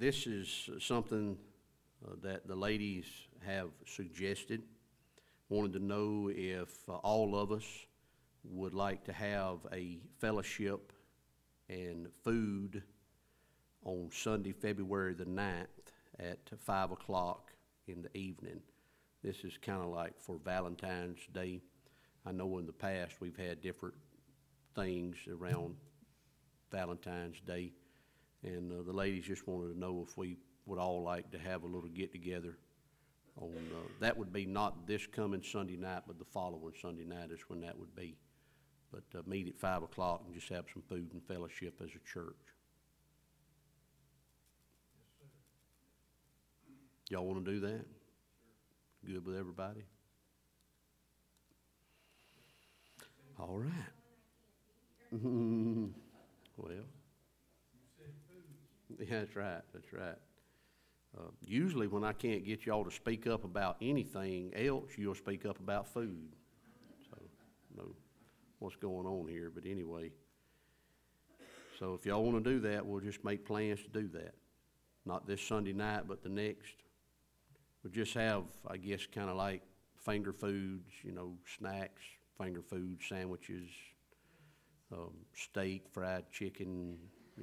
This is something that the ladies have suggested. Wanted to know if all of us would like to have a fellowship and food on Sunday, February the 9th at 5 o'clock in the evening. This is kind of like for Valentine's Day. I know in the past we've had different things around Valentine's Day, and the ladies just wanted to know if we would all like to have a little get-together on, that would be not this coming Sunday night, but the following Sunday night is when that would be. But meet at 5 o'clock and just have some food and fellowship as a church. Y'all want to do that? Good with everybody? All right. Well, yeah, that's right. That's right. Usually when I can't get y'all to speak up about anything else, you'll speak up about food. So, I don't know what's going on here, but anyway. So if y'all want to do that, we'll just make plans to do that. Not this Sunday night, but the next. We'll just have, I guess, kind of like finger foods, snacks, finger food, sandwiches, steak, fried chicken,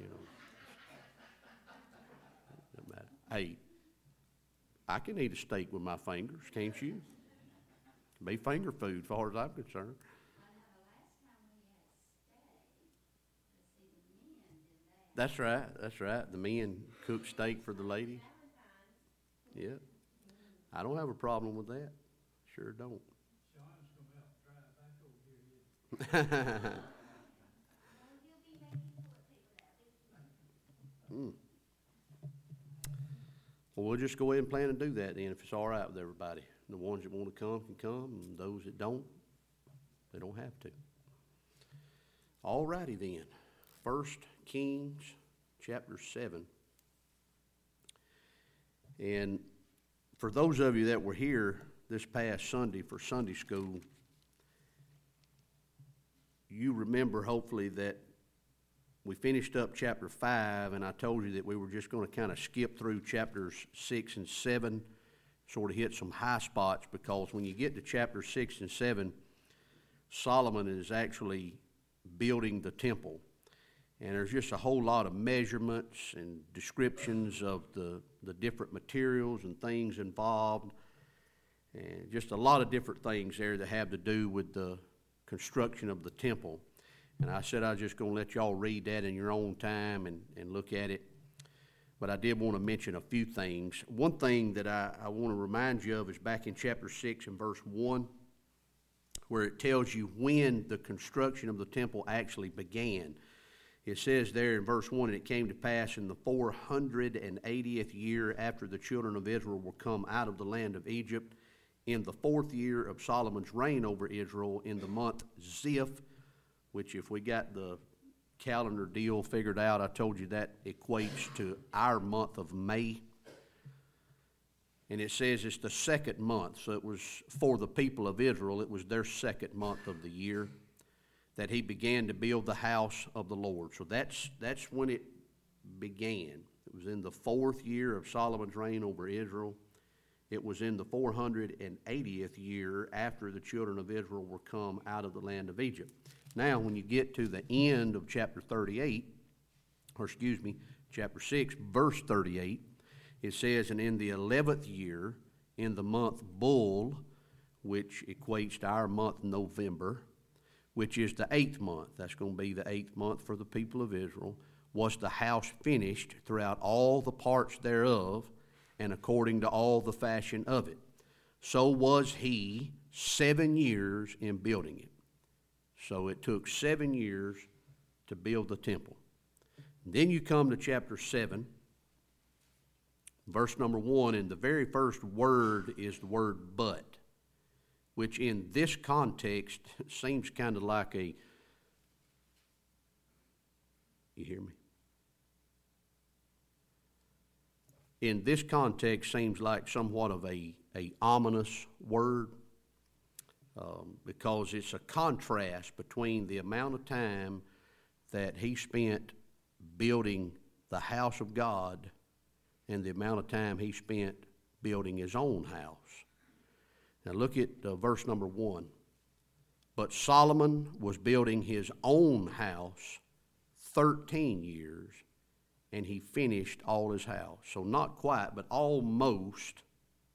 doesn't matter. Hey, I can eat a steak with my fingers, can't you? It can be finger food as far as I'm concerned. That's right, that's right. The men cook steak for the ladies. Yeah. I don't have a problem with that. Sure don't. Well, we'll just go ahead and plan to do that then, if it's all right with everybody. The ones that want to come can come, and those that don't, they don't have to. All righty then. 1 Kings chapter 7. And for those of you that were here this past Sunday for Sunday school, you remember hopefully that we finished up chapter 5, and I told you that we were just going to kind of skip through chapters 6 and 7, sort of hit some high spots, because when you get to chapter 6 and 7, Solomon is actually building the temple. And there's just a whole lot of measurements and descriptions of the different materials and things involved, and just a lot of different things there that have to do with the construction of the temple. And I said I was just going to let y'all read that in your own time and look at it. But I did want to mention a few things. One thing that I want to remind you of is back in chapter 6 and verse 1, where it tells you when the construction of the temple actually began. It says there in verse 1, and it came to pass in the 480th year after the children of Israel were come out of the land of Egypt, in the 4th year of Solomon's reign over Israel, in the month Ziph, which if we got the calendar deal figured out, I told you that equates to our month of May. And it says it's the 2nd month, so it was for the people of Israel, it was their 2nd month of the year that he began to build the house of the Lord. So that's when it began. It was in the 4th year of Solomon's reign over Israel. It was in the 480th year after the children of Israel were come out of the land of Egypt. Now, when you get to the end of chapter 6, verse 38, it says, and in the 11th year, in the month Bul, which equates to our month November, which is the 8th month, that's going to be the 8th month for the people of Israel, was the house finished throughout all the parts thereof, and according to all the fashion of it. So was he 7 years in building it. So it took 7 years to build the temple. And then you come to chapter 7, verse number 1, and the very first word is the word but, which in this context seems kind of like a, you hear me? In this context seems like somewhat of a ominous word, because it's a contrast between the amount of time that he spent building the house of God and the amount of time he spent building his own house. Now look at verse number 1. But Solomon was building his own house 13 years, and he finished all his house. So not quite, but almost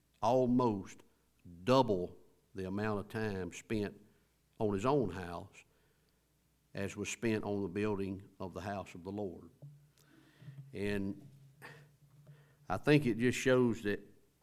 double the amount of time spent on his own house as was spent on the building of the house of the Lord. And I think it just shows that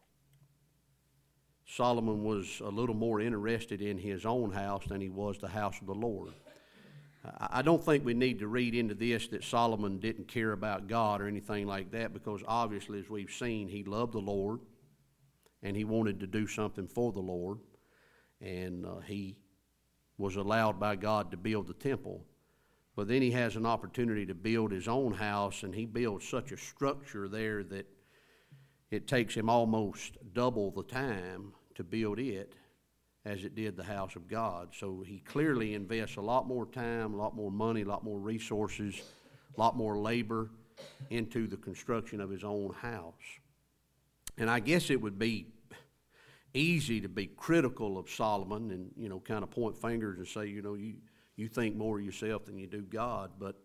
Solomon was a little more interested in his own house than he was the house of the Lord. I don't think we need to read into this that Solomon didn't care about God or anything like that, because obviously, as we've seen, he loved the Lord and he wanted to do something for the Lord, and he was allowed by God to build the temple. But then he has an opportunity to build his own house, and he builds such a structure there that it takes him almost double the time to build it as it did the house of God. So he clearly invests a lot more time, a lot more money, a lot more resources, a lot more labor into the construction of his own house. And I guess it would be easy to be critical of Solomon and, kind of point fingers and say, you think more of yourself than you do God. But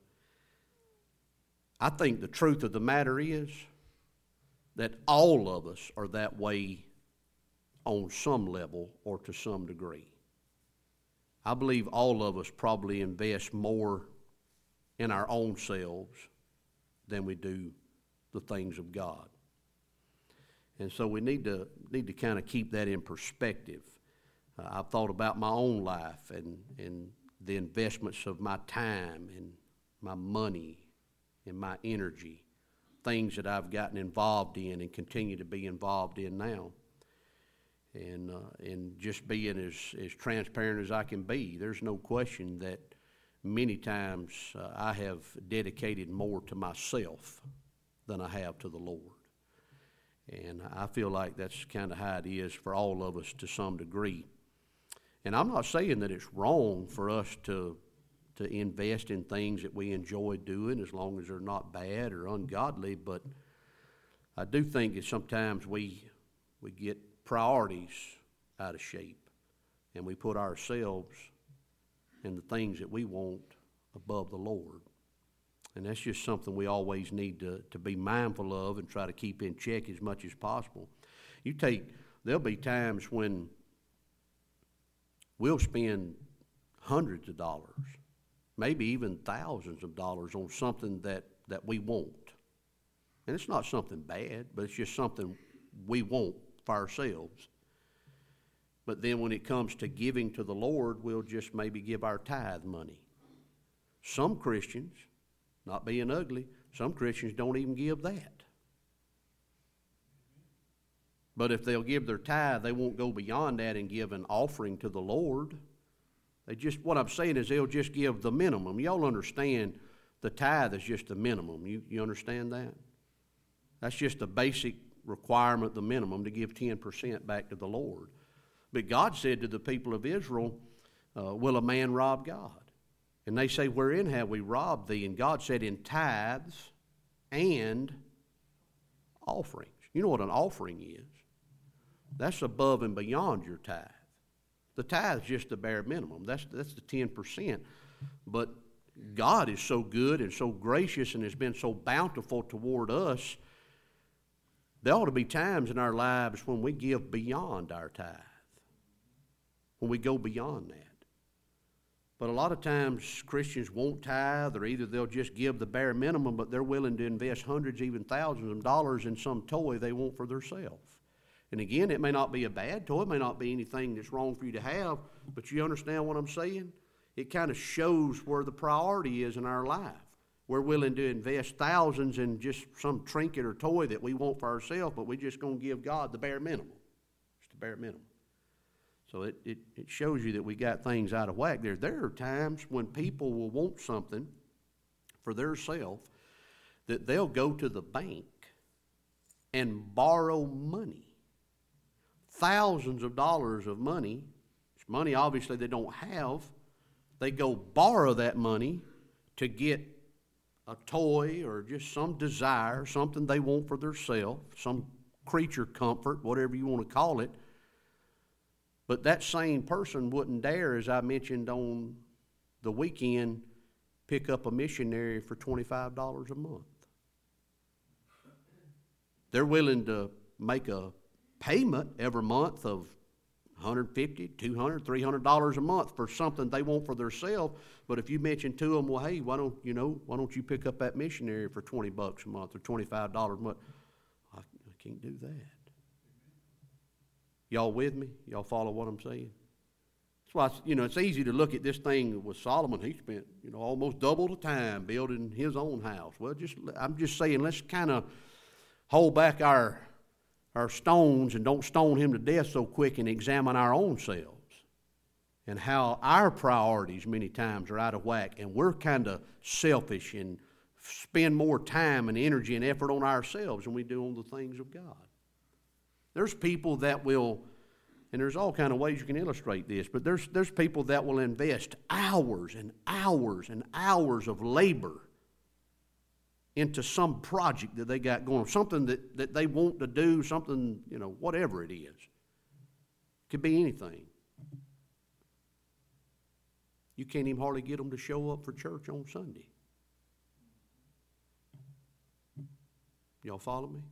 I think the truth of the matter is that all of us are that way on some level or to some degree. I believe all of us probably invest more in our own selves than we do the things of God. And so we need to kind of keep that in perspective. I've thought about my own life and the investments of my time and my money and my energy, things that I've gotten involved in and continue to be involved in now. And just being as transparent as I can be, there's no question that many times I have dedicated more to myself than I have to the Lord. And I feel like that's kind of how it is for all of us to some degree. And I'm not saying that it's wrong for us to invest in things that we enjoy doing as long as they're not bad or ungodly, but I do think that sometimes we get priorities out of shape and we put ourselves and the things that we want above the Lord. And that's just something we always need to be mindful of and try to keep in check as much as possible. There'll be times when we'll spend hundreds of dollars, maybe even thousands of dollars on something that we want. And it's not something bad, but it's just something we want for ourselves. But then when it comes to giving to the Lord, we'll just maybe give our tithe money. Some Christians, not being ugly, some Christians don't even give that. But if they'll give their tithe, they won't go beyond that and give an offering to the Lord. What I'm saying is they'll just give the minimum. Y'all understand the tithe is just the minimum. You understand that? That's just the basic requirement, the minimum, to give 10% back to the Lord. But God said to the people of Israel, will a man rob God? And they say, wherein have we robbed thee? And God said, in tithes and offerings. You know what an offering is? That's above and beyond your tithe. The tithe is just the bare minimum. That's the 10%. But God is so good and so gracious and has been so bountiful toward us, there ought to be times in our lives when we give beyond our tithe, when we go beyond that. But a lot of times Christians won't tithe, or either they'll just give the bare minimum, but they're willing to invest hundreds, even thousands of dollars in some toy they want for themselves. And again, it may not be a bad toy, it may not be anything that's wrong for you to have, but you understand what I'm saying? It kind of shows where the priority is in our life. We're willing to invest thousands in just some trinket or toy that we want for ourselves, but we're just going to give God the bare minimum. Just the bare minimum. So it shows you that we got things out of whack there. There are times when people will want something for theirself that they'll go to the bank and borrow money. Thousands of dollars of money. It's money obviously they don't have. They go borrow that money to get a toy or just some desire, something they want for themselves, some creature comfort, whatever you want to call it. But that same person wouldn't dare, as I mentioned on the weekend, pick up a missionary for $25 a month. They're willing to make a payment every month of $150, $200, $300 a month for something they want for themselves. But if you mention to them, well, hey, why don't you pick up that missionary for $20 a month or $25 a month? I can't do that. Y'all with me? Y'all follow what I'm saying? That's why, it's easy to look at this thing with Solomon. He spent, almost double the time building his own house. Well, I'm just saying, let's kind of hold back our stones and don't stone him to death so quick and examine our own selves and how our priorities many times are out of whack, and we're kind of selfish and spend more time and energy and effort on ourselves than we do on the things of God. There's people that will, and there's all kind of ways you can illustrate this, but there's people that will invest hours and hours and hours of labor into some project that they got going, something that they want to do, something, whatever it is. It could be anything. You can't even hardly get them to show up for church on Sunday. Y'all follow me?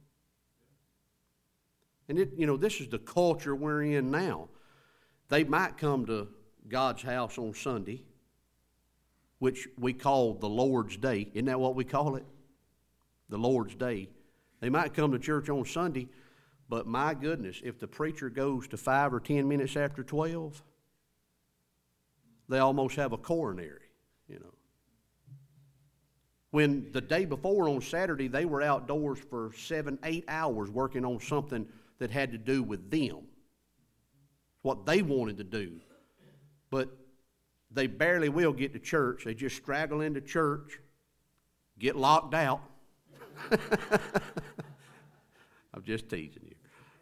And this is the culture we're in now. They might come to God's house on Sunday, which we call the Lord's Day. Isn't that what we call it? The Lord's Day. They might come to church on Sunday, but my goodness, if the preacher goes to 5 or 10 minutes after 12, they almost have a coronary, When the day before on Saturday, they were outdoors for 7, 8 hours working on something that had to do with them, what they wanted to do. But they barely will get to church. They just straggle into church, get locked out. I'm just teasing you.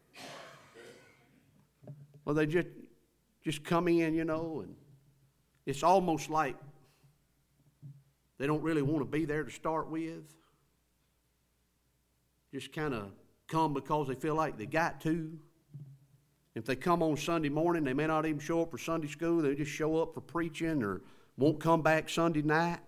Well, they just come in, and it's almost like they don't really want to be there to start with. Just kind of come because they feel like they got to. If they come on Sunday morning, they may not even show up for Sunday school. They just show up for preaching or won't come back Sunday night.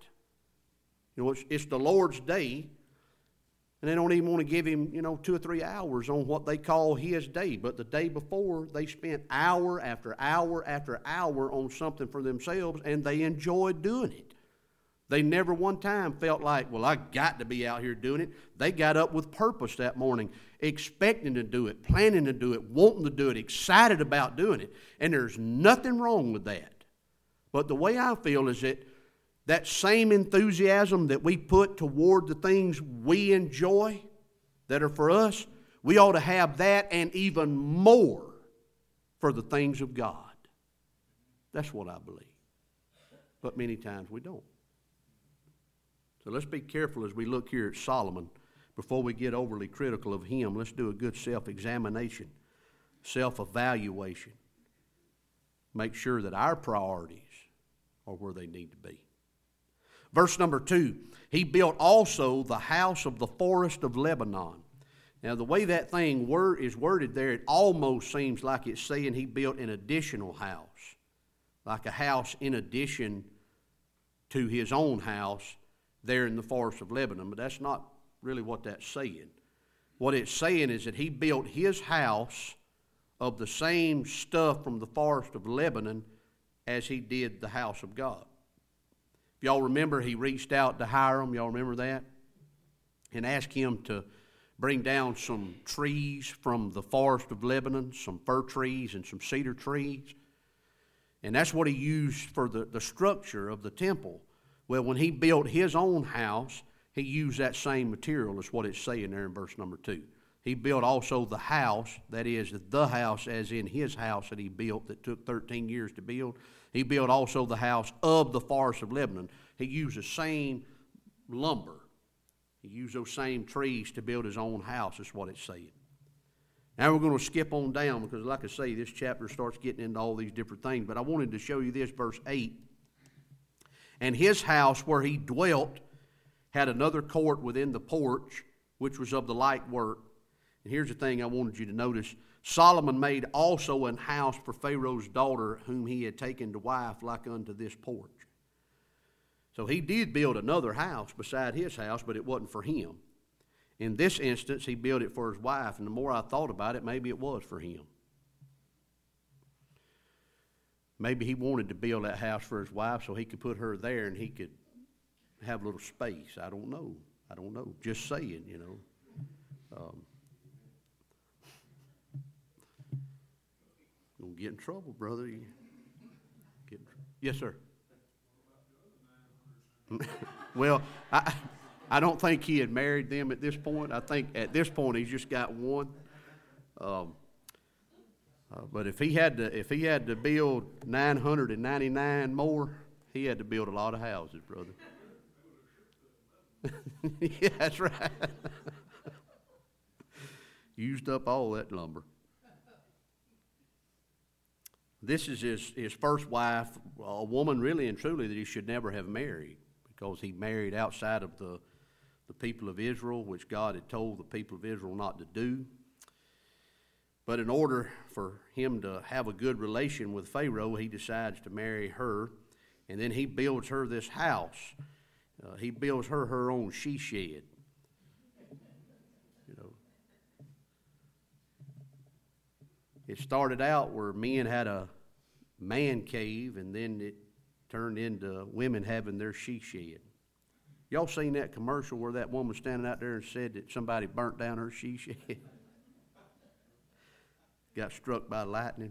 It's the Lord's Day, and they don't even want to give him, 2 or 3 hours on what they call his day. But the day before, they spent hour after hour after hour on something for themselves, and they enjoyed doing it. They never one time felt like, well, I got to be out here doing it. They got up with purpose that morning, expecting to do it, planning to do it, wanting to do it, excited about doing it. And there's nothing wrong with that. But the way I feel is that same enthusiasm that we put toward the things we enjoy that are for us, we ought to have that and even more for the things of God. That's what I believe. But many times we don't. So let's be careful as we look here at Solomon. Before we get overly critical of him, let's do a good self-examination, self-evaluation. Make sure that our priorities are where they need to be. Verse number 2, he built also the house of the forest of Lebanon. Now, the way that thing is worded there, it almost seems like it's saying he built an additional house, like a house in addition to his own house there in the forest of Lebanon. But that's not really what that's saying. What it's saying is that he built his house of the same stuff from the forest of Lebanon as he did the house of God. If y'all remember, he reached out to Hiram, y'all remember that? And asked him to bring down some trees from the forest of Lebanon, some fir trees and some cedar trees. And that's what he used for the structure of the temple. Well, when he built his own house, he used that same material as what it's saying there in verse number 2. He built also the house, that is, the house as in his house that he built that took 13 years to build. He built also the house of the forest of Lebanon. He used the same lumber. He used those same trees to build his own house, is what it's saying. Now we're going to skip on down because, like I say, this chapter starts getting into all these different things. But I wanted to show you this, verse 8. And his house where he dwelt had another court within the porch, which was of the like work. And here's the thing I wanted you to notice. Solomon made also an house for Pharaoh's daughter, whom he had taken to wife, like unto this porch. So he did build another house beside his house, but it wasn't for him. In this instance, he built it for his wife, and the more I thought about it, maybe it was for him. Maybe he wanted to build that house for his wife so he could put her there and he could have a little space. I don't know. Just saying, you know. Don't get in trouble, brother. Yes, sir. Well, I don't think he had married them at this point. I think at this point he's just got one. But if he had to build 999 more, he had to build a lot of houses, brother. Yeah, that's right. Used up all that lumber. This is his first wife, a woman really and truly that he should never have married, because he married outside of the people of Israel, which God had told the people of Israel not to do. But in order for him to have a good relation with Pharaoh, he decides to marry her, and then he builds her this house. He builds her own she shed. You know, it started out where men had a man cave, and then it turned into women having their she shed. Y'all seen that commercial where that woman standing out there and said that somebody burnt down her she shed? Got struck by lightning.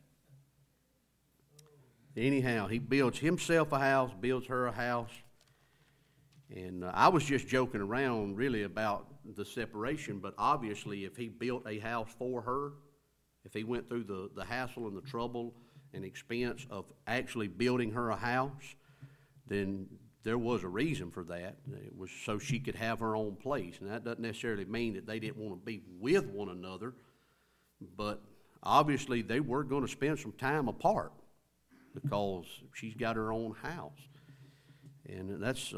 Anyhow, he builds himself a house, builds her a house. And I was just joking around really about the separation, but obviously if he built a house for her, if he went through the hassle and the trouble and expense of actually building her a house, then there was a reason for that. It was so she could have her own place. And that doesn't necessarily mean that they didn't want to be with one another, but obviously they were going to spend some time apart because she's got her own house. And that's,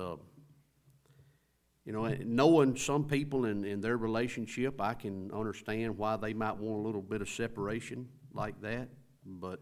knowing some people in their relationship, I can understand why they might want a little bit of separation like that, but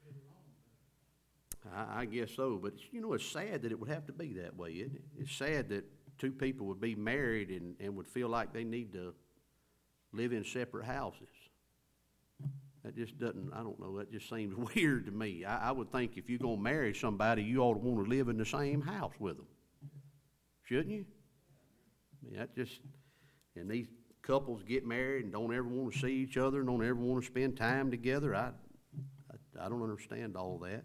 I guess so. But, it's sad that it would have to be that way, isn't it? It's sad that two people would be married and would feel like they need to live in separate houses. That just doesn't, I don't know, that just seems weird to me. I would think if you're going to marry somebody, you ought to want to live in the same house with them. Shouldn't you? I mean, that just, and these couples get married and don't ever want to see each other, and don't ever want to spend time together. I don't understand all that.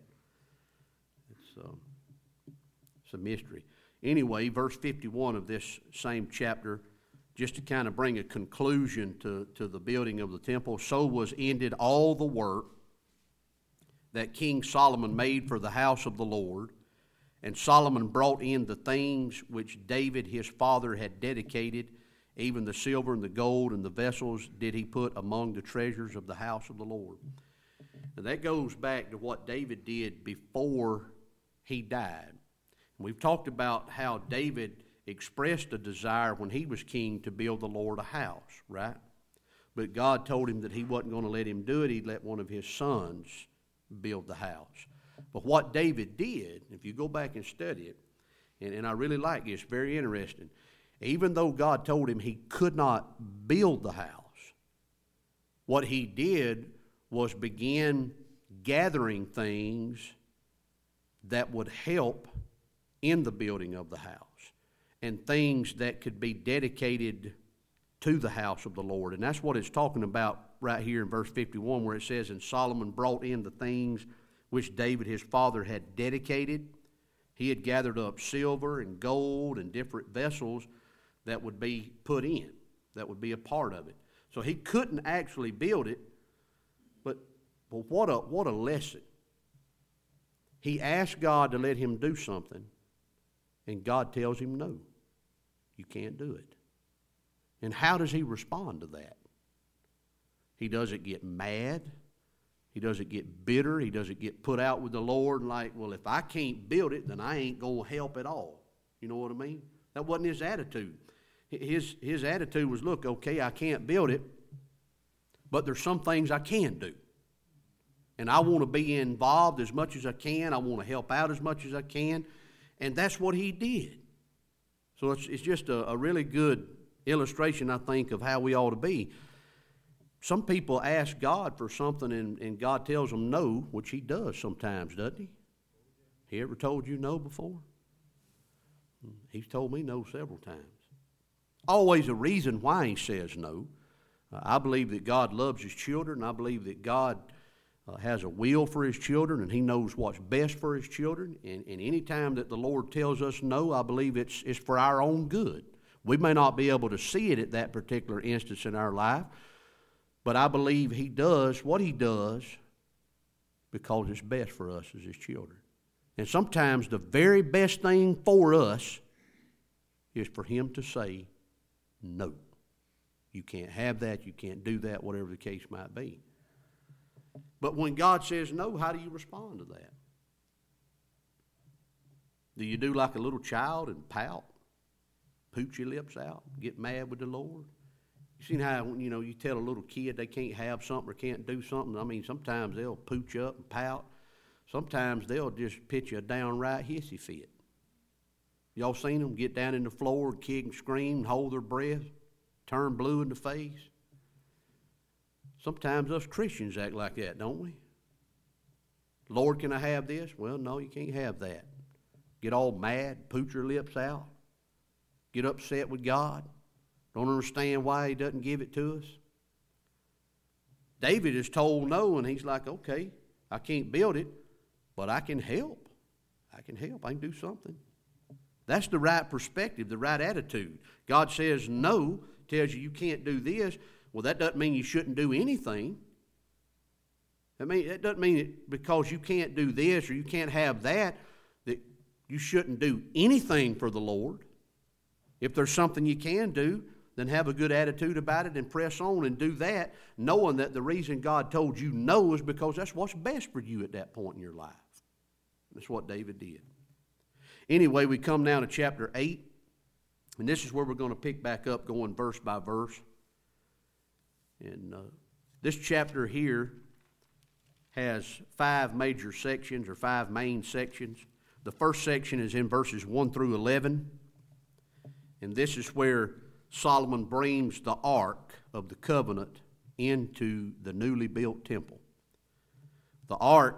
It's a mystery. Anyway, verse 51 of this same chapter, just to kind of bring a conclusion to the building of the temple. So was ended all the work that King Solomon made for the house of the Lord. And Solomon brought in the things which David his father had dedicated, even the silver and the gold and the vessels did he put among the treasures of the house of the Lord. And that goes back to what David did before he died. We've talked about how David expressed a desire when he was king to build the Lord a house, right? But God told him that he wasn't going to let him do it. He'd let one of his sons build the house. But what David did, if you go back and study it, and I really like it, it's very interesting. Even though God told him he could not build the house, what he did was begin gathering things that would help in the building of the house, and things that could be dedicated to the house of the Lord. And that's what it's talking about right here in verse 51, where it says, and Solomon brought in the things which David his father had dedicated. He had gathered up silver and gold and different vessels that would be put in, that would be a part of it. So he couldn't actually build it, but what a lesson. He asked God to let him do something, and God tells him no, you can't do it. And how does he respond to that? He doesn't get mad. He doesn't get bitter. He doesn't get put out with the Lord and like, well, if I can't build it, then I ain't going to help at all. You know what I mean? That wasn't his attitude. His attitude was, look, okay, I can't build it, but there's some things I can do. And I want to be involved as much as I can. I want to help out as much as I can. And that's what he did. So it's just a really good illustration, I think, of how we ought to be. Some people ask God for something and God tells them no, which he does sometimes, doesn't he? He ever told you no before? He's told me no several times. Always a reason why he says no. I believe that God loves his children. I believe that God has a will for his children, and he knows what's best for his children. And any time that the Lord tells us no, I believe it's for our own good. We may not be able to see it at that particular instance in our life, but I believe he does what he does because it's best for us as his children. And sometimes the very best thing for us is for him to say no. You can't have that, you can't do that, whatever the case might be. But when God says no, how do you respond to that? Do you do like a little child and pout, pooch your lips out, get mad with the Lord? You seen how, you tell a little kid they can't have something or can't do something? I mean, sometimes they'll pooch up and pout. Sometimes they'll just pitch you a downright hissy fit. Y'all seen them get down in the floor and kick and scream and hold their breath, turn blue in the face? Sometimes us Christians act like that, don't we? Lord, can I have this? Well, no, you can't have that. Get all mad, pooch your lips out, get upset with God, don't understand why he doesn't give it to us. David is told no, and he's like, okay, I can't build it, but I can help. I can do something. That's the right perspective, the right attitude. God says no, tells you can't do this. Well, that doesn't mean you shouldn't do anything. That doesn't mean that because you can't do this or you can't have that you shouldn't do anything for the Lord. If there's something you can do, then have a good attitude about it and press on and do that, knowing that the reason God told you no is because that's what's best for you at that point in your life. That's what David did. Anyway, we come now to chapter 8, and this is where we're going to pick back up going verse by verse. And this chapter here has 5 major sections or 5 main sections. The first section is in verses 1 through 11. And this is where Solomon brings the Ark of the Covenant into the newly built temple. The Ark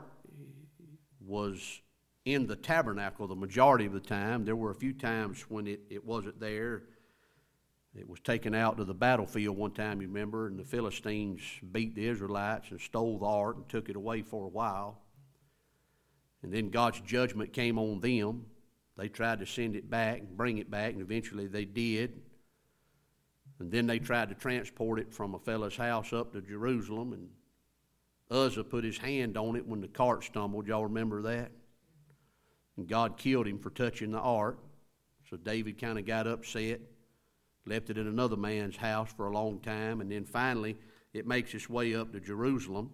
was in the tabernacle the majority of the time. There were a few times when it wasn't there. It was taken out to the battlefield one time, you remember, and the Philistines beat the Israelites and stole the ark and took it away for a while. And then God's judgment came on them. They tried to send it back and bring it back, and eventually they did. And then they tried to transport it from a fellow's house up to Jerusalem, and Uzzah put his hand on it when the cart stumbled. Y'all remember that? And God killed him for touching the ark. So David kind of got upset, left it in another man's house for a long time, and then finally it makes its way up to Jerusalem,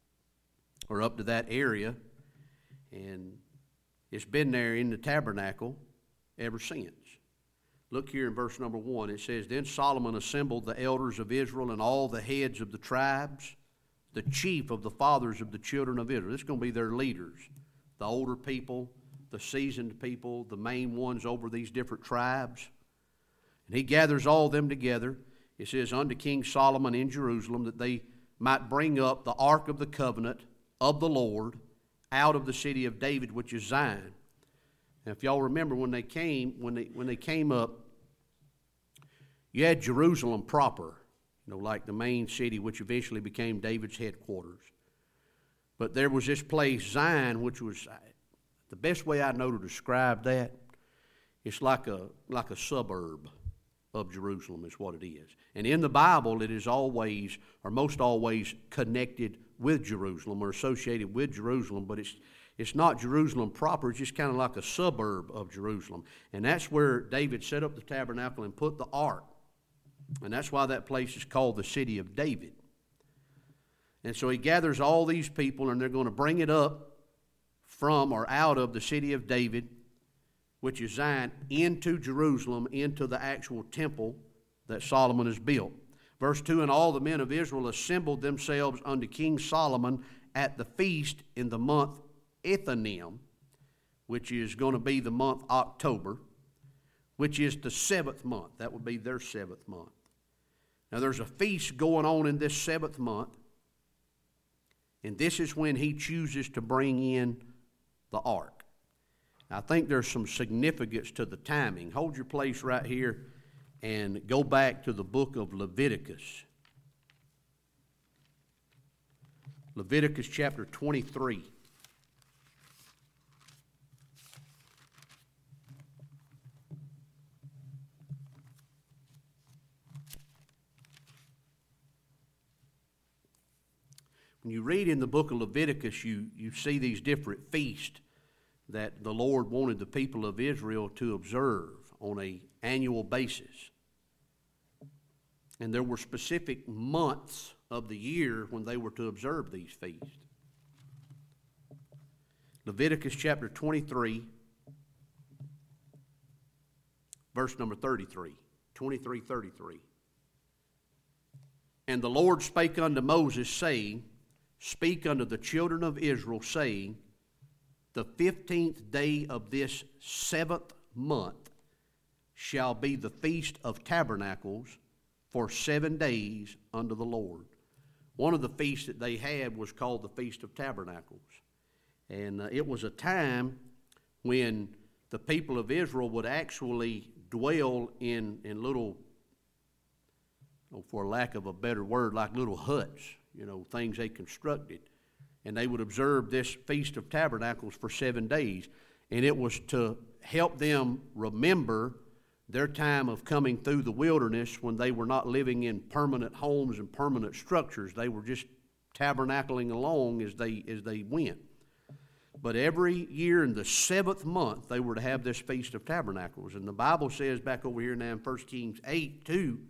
or up to that area, and it's been there in the tabernacle ever since. Look here in verse number 1. It says, Then Solomon assembled the elders of Israel and all the heads of the tribes, the chief of the fathers of the children of Israel. This is going to be their leaders, the older people, the seasoned people, the main ones over these different tribes. And he gathers all them together. It says, unto King Solomon in Jerusalem, that they might bring up the ark of the covenant of the Lord out of the city of David, which is Zion. Now, if y'all remember when they came up, you had Jerusalem proper, like the main city, which eventually became David's headquarters. But there was this place, Zion, which was the best way I know to describe that. It's like a suburb of Jerusalem is what it is. And in the Bible, it is always, or most always, connected with Jerusalem or associated with Jerusalem, but it's not Jerusalem proper. It's just kind of like a suburb of Jerusalem. And that's where David set up the tabernacle and put the ark. And that's why that place is called the city of David. And so he gathers all these people, and they're going to bring it up from or out of the city of David which is Zion, into Jerusalem, into the actual temple that Solomon has built. Verse 2, and all the men of Israel assembled themselves unto King Solomon at the feast in the month Ethanim, which is going to be the month October, which is the 7th month. That would be their 7th month. Now there's a feast going on in this 7th month, and this is when he chooses to bring in the ark. I think there's some significance to the timing. Hold your place right here and go back to the book of Leviticus. Leviticus chapter 23. When you read in the book of Leviticus, you see these different feasts that the Lord wanted the people of Israel to observe on an annual basis. And there were specific months of the year when they were to observe these feasts. Leviticus chapter 23, verse number 33. 23:33. And the Lord spake unto Moses, saying, Speak unto the children of Israel, saying, The 15th day of this 7th month shall be the Feast of Tabernacles for 7 days unto the Lord. One of the feasts that they had was called the Feast of Tabernacles. And it was a time when the people of Israel would actually dwell in little, for lack of a better word, like little huts, things they constructed. And they would observe this Feast of Tabernacles for 7 days. And it was to help them remember their time of coming through the wilderness when they were not living in permanent homes and permanent structures. They were just tabernacling along as they went. But every year in the 7th month, they were to have this Feast of Tabernacles. And the Bible says back over here now in 1 Kings 8:2,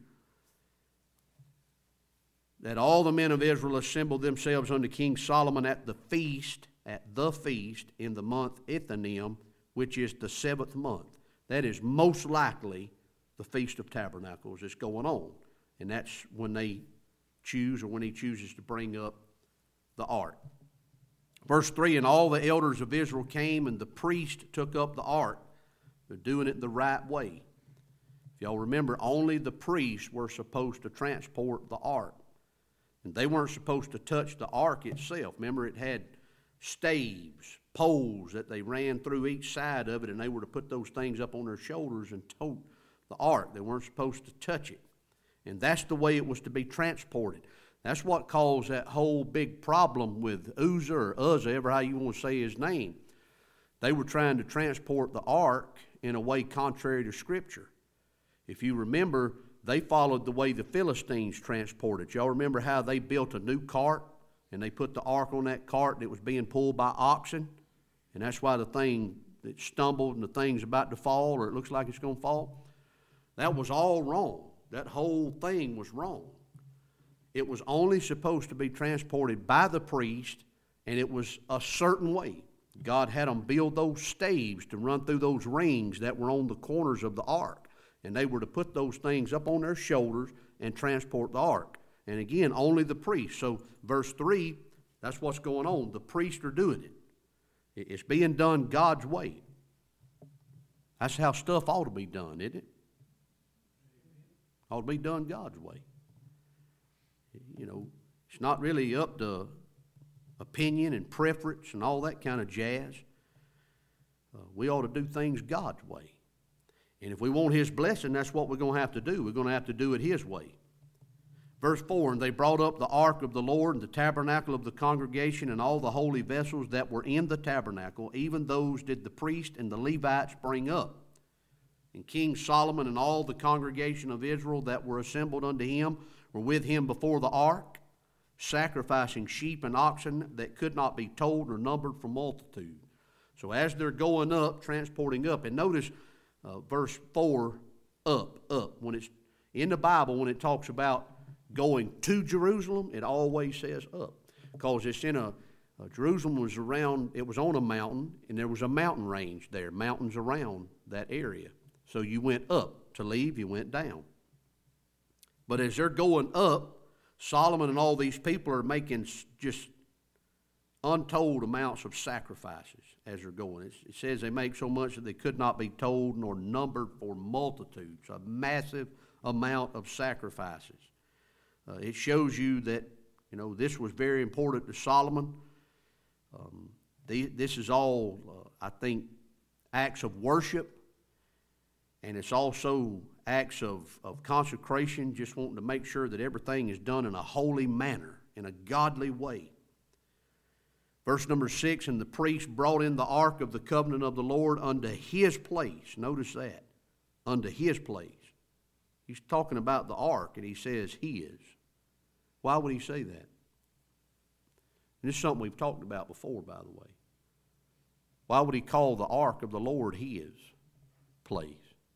that all the men of Israel assembled themselves unto King Solomon at the feast in the month Ethanim, which is the 7th month. That is most likely the Feast of Tabernacles that's going on. And that's when they choose, or when he chooses to bring up the ark. Verse 3, and all the elders of Israel came, and the priest took up the ark. They're doing it the right way. If y'all remember, only the priests were supposed to transport the ark. And they weren't supposed to touch the ark itself. Remember, it had staves, poles that they ran through each side of it, and they were to put those things up on their shoulders and tote the ark. They weren't supposed to touch it. And that's the way it was to be transported. That's what caused that whole big problem with Uzzah, or Uzzah, ever how you want to say his name. They were trying to transport the ark in a way contrary to Scripture. If you remember, they followed the way the Philistines transported. Y'all remember how they built a new cart, and they put the ark on that cart, and it was being pulled by oxen? And that's why the thing that stumbled and the thing's about to fall, or it looks like it's going to fall. That was all wrong. That whole thing was wrong. It was only supposed to be transported by the priest, and it was a certain way. God had them build those staves to run through those rings that were on the corners of the ark. And they were to put those things up on their shoulders and transport the ark. And again, only the priest. So verse 3, that's what's going on. The priests are doing it. It's being done God's way. That's how stuff ought to be done, isn't it? Ought to be done God's way. It's not really up to opinion and preference and all that kind of jazz. We ought to do things God's way. And if we want His blessing, that's what we're going to have to do. We're going to have to do it His way. Verse 4, and they brought up the ark of the Lord and the tabernacle of the congregation and all the holy vessels that were in the tabernacle, even those did the priest and the Levites bring up. And King Solomon and all the congregation of Israel that were assembled unto him were with him before the ark, sacrificing sheep and oxen that could not be told or numbered for multitude. So as they're going up, transporting up, and notice verse 4, up. When it's in the Bible, when it talks about going to Jerusalem, it always says up, because it's in a Jerusalem was around, it was on a mountain, and there was a mountain range there, mountains around that area. So you went up. To leave, you went down. But as they're going up, Solomon and all these people are making just untold amounts of sacrifices as they're going. It says they make so much that they could not be told nor numbered for multitudes, a massive amount of sacrifices. It shows you that, this was very important to Solomon. This is all, I think, acts of worship, and it's also acts of consecration, just wanting to make sure that everything is done in a holy manner, in a godly way. Verse number 6, and the priest brought in the ark of the covenant of the Lord unto his place. Notice that, unto his place. He's talking about the ark, and he says his. Why would he say that? And this is something we've talked about before, by the way. Why would he call the ark of the Lord his place?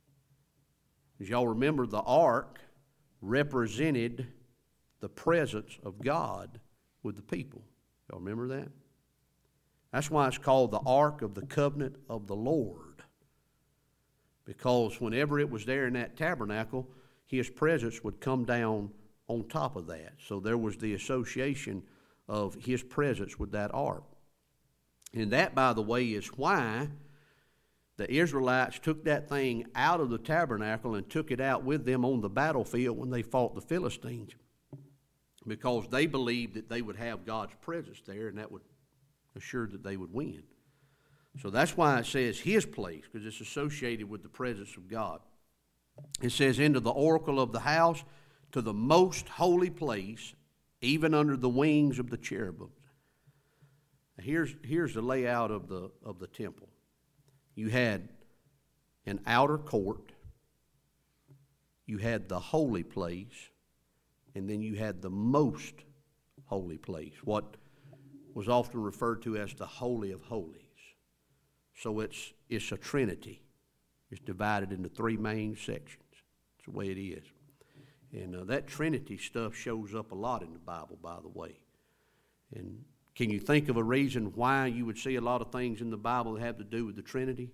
As y'all remember, the ark represented the presence of God with the people. Y'all remember that? That's why it's called the Ark of the Covenant of the Lord. Because whenever it was there in that tabernacle, his presence would come down on top of that. So there was the association of his presence with that ark. And that, by the way, is why the Israelites took that thing out of the tabernacle and took it out with them on the battlefield when they fought the Philistines. Because they believed that they would have God's presence there, and that would assure that they would win. So that's why it says his place, because it's associated with the presence of God. It says, into the oracle of the house, to the most holy place, even under the wings of the cherubims. Here's the layout of the temple. You had an outer court, you had the holy place, and then you had the most holy place, what was often referred to as the Holy of Holies. So it's a trinity. It's divided into three main sections. That's the way it is. And that trinity stuff shows up a lot in the Bible, by the way. And can you think of a reason why you would see a lot of things in the Bible that have to do with the Trinity?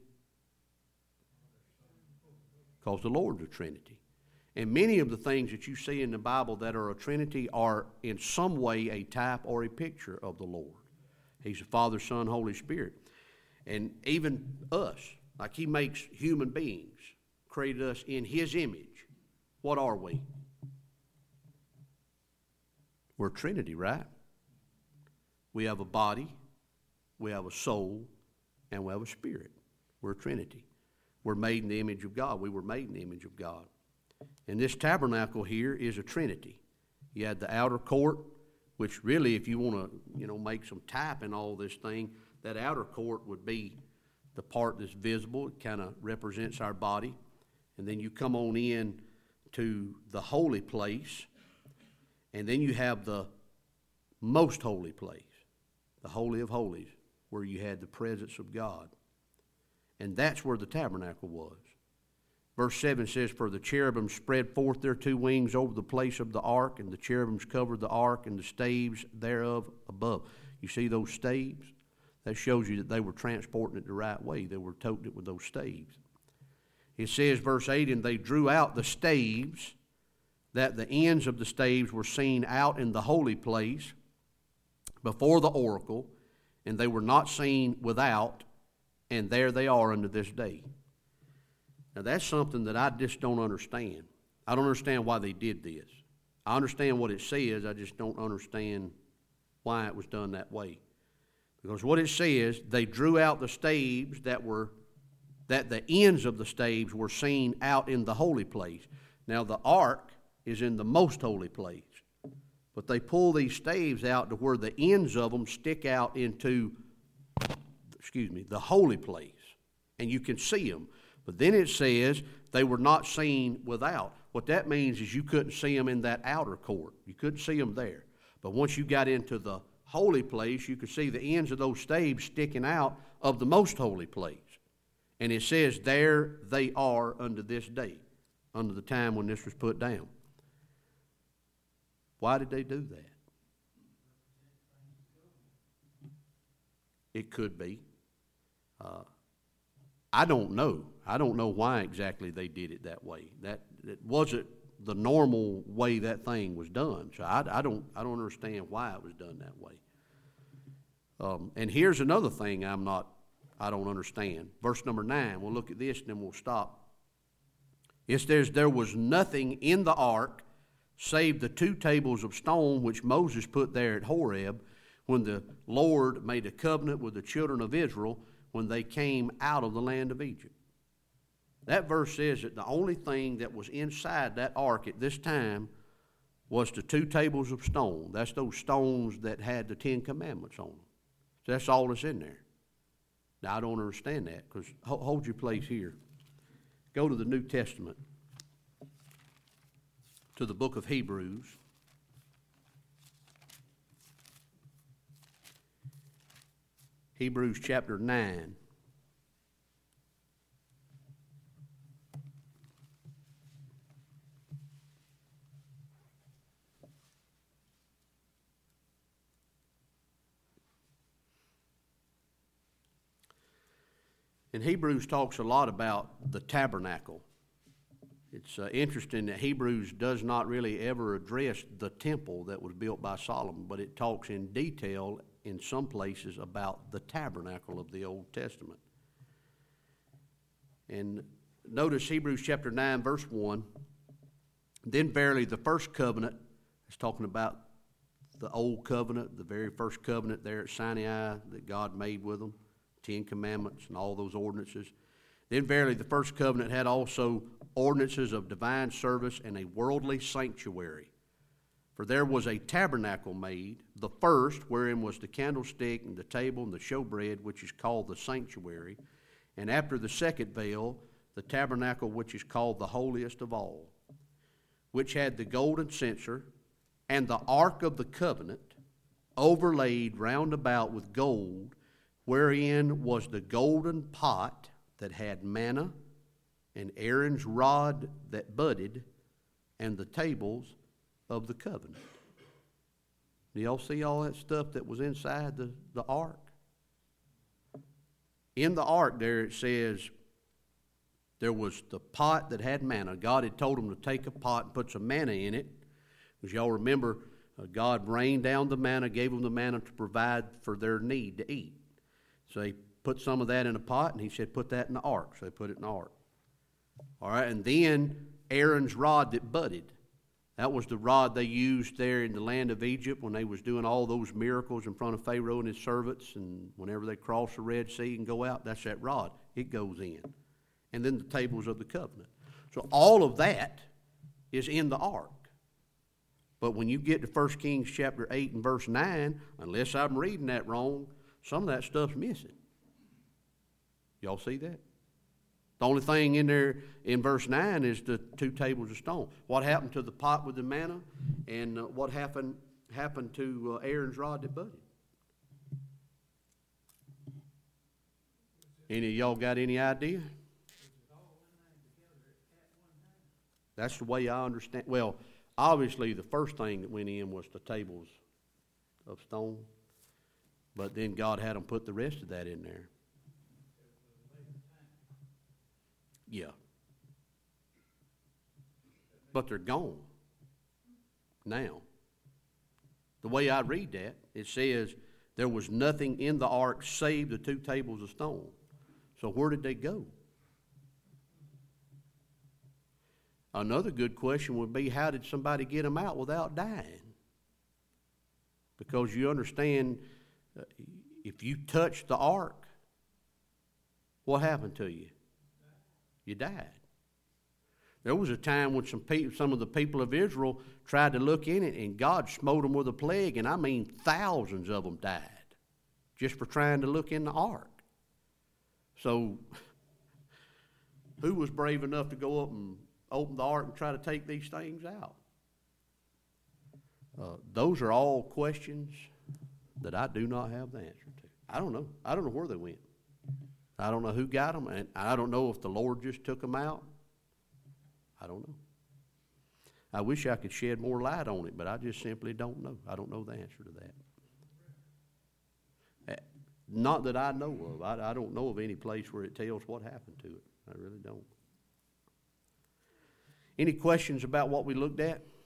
Because the Lord's a Trinity. And many of the things that you see in the Bible that are a Trinity are in some way a type or a picture of the Lord. He's the Father, Son, Holy Spirit. And even us, like he makes human beings, created us in his image. What are we? We're a Trinity, right? We have a body, we have a soul, and we have a spirit. We're a Trinity. We're made in the image of God. We were made in the image of God. And this tabernacle here is a trinity. You had the outer court, which really, if you want to, make some type in all this thing, that outer court would be the part that's visible. It kind of represents our body. And then you come on in to the holy place, and then you have the most holy place, the Holy of Holies, where you had the presence of God. And that's where the tabernacle was. Verse 7 says, for the cherubim spread forth their two wings over the place of the ark, and the cherubims covered the ark and the staves thereof above. You see those staves? That shows you that they were transporting it the right way. They were toting it with those staves. It says, verse 8, and they drew out the staves, that the ends of the staves were seen out in the holy place before the oracle, and they were not seen without, and there they are unto this day. Now, that's something that I just don't understand. I don't understand why they did this. I understand what it says. I just don't understand why it was done that way. Because what it says, they drew out the staves that the ends of the staves were seen out in the holy place. Now, the ark is in the most holy place. But they pull these staves out to where the ends of them stick out into, the holy place. And you can see them. But then it says they were not seen without. What that means is you couldn't see them in that outer court. You couldn't see them there. But once you got into the holy place, you could see the ends of those staves sticking out of the most holy place. And it says, there they are unto this day, unto the time when this was put down. Why did they do that? It could be. I don't know. I don't know why exactly they did it that way. That it wasn't the normal way that thing was done. So I don't understand why it was done that way. And here's another thing I don't understand. Verse number 9. We'll look at this and then we'll stop. It says, there was nothing in the ark save the 2 tables of stone which Moses put there at Horeb when the Lord made a covenant with the children of Israel when they came out of the land of Egypt. That verse says that the only thing that was inside that ark at this time was the 2 tables of stone. That's those stones that had the 10 Commandments on them. So that's all that's in there. Now, I don't understand that, because hold your place here. Go to the New Testament, to the book of Hebrews. Hebrews chapter 9. And Hebrews talks a lot about the tabernacle. It's interesting that Hebrews does not really ever address the temple that was built by Solomon, but it talks in detail in some places about the tabernacle of the Old Testament. And notice Hebrews chapter 9, verse 1. Then verily the first covenant, is talking about the old covenant, the very first covenant there at Sinai that God made with them, 10 Commandments and all those ordinances. Then verily the first covenant had also ordinances of divine service and a worldly sanctuary. For there was a tabernacle made, the first, wherein was the candlestick and the table and the showbread, which is called the sanctuary. And after the second veil, the tabernacle which is called the holiest of all, which had the golden censer and the ark of the covenant overlaid round about with gold, wherein was the golden pot that had manna, and Aaron's rod that budded, and the tables of the covenant. Do y'all see all that stuff that was inside the ark? In the ark there it says there was the pot that had manna. God had told them to take a pot and put some manna in it. Because y'all remember, God rained down the manna, gave them the manna to provide for their need to eat. So he put some of that in a pot, and he said, put that in the ark. So they put it in the ark. All right, and then Aaron's rod that budded. That was the rod they used there in the land of Egypt when they was doing all those miracles in front of Pharaoh and his servants, and whenever they cross the Red Sea and go out, that's that rod. It goes in. And then the tables of the covenant. So all of that is in the ark. But when you get to 1 Kings chapter 8 and verse 9, unless I'm reading that wrong, some of that stuff's missing. Y'all see that? The only thing in there in verse 9 is the 2 tables of stone. What happened to the pot with the manna, and what happened to Aaron's rod that budded? Any of y'all got any idea? That's the way I understand. Well, obviously the first thing that went in was the tables of stone, but then God had them put the rest of that in there. Yeah. But they're gone now. The way I read that, it says there was nothing in the ark save the 2 tables of stone. So where did they go? Another good question would be, how did somebody get them out without dying? Because you understand, if you touched the ark, what happened to you? You died. There was a time when some of the people of Israel tried to look in it, and God smote them with a plague, and I mean thousands of them died just for trying to look in the ark. So who was brave enough to go up and open the ark and try to take these things out? Those are all questions that I do not have the answer to. I don't know. I don't know where they went. I don't know who got them, and I don't know if the Lord just took them out. I don't know. I wish I could shed more light on it, but I just simply don't know. I don't know the answer to that. Not that I know of. I don't know of any place where it tells what happened to it. I really don't. Any questions about what we looked at?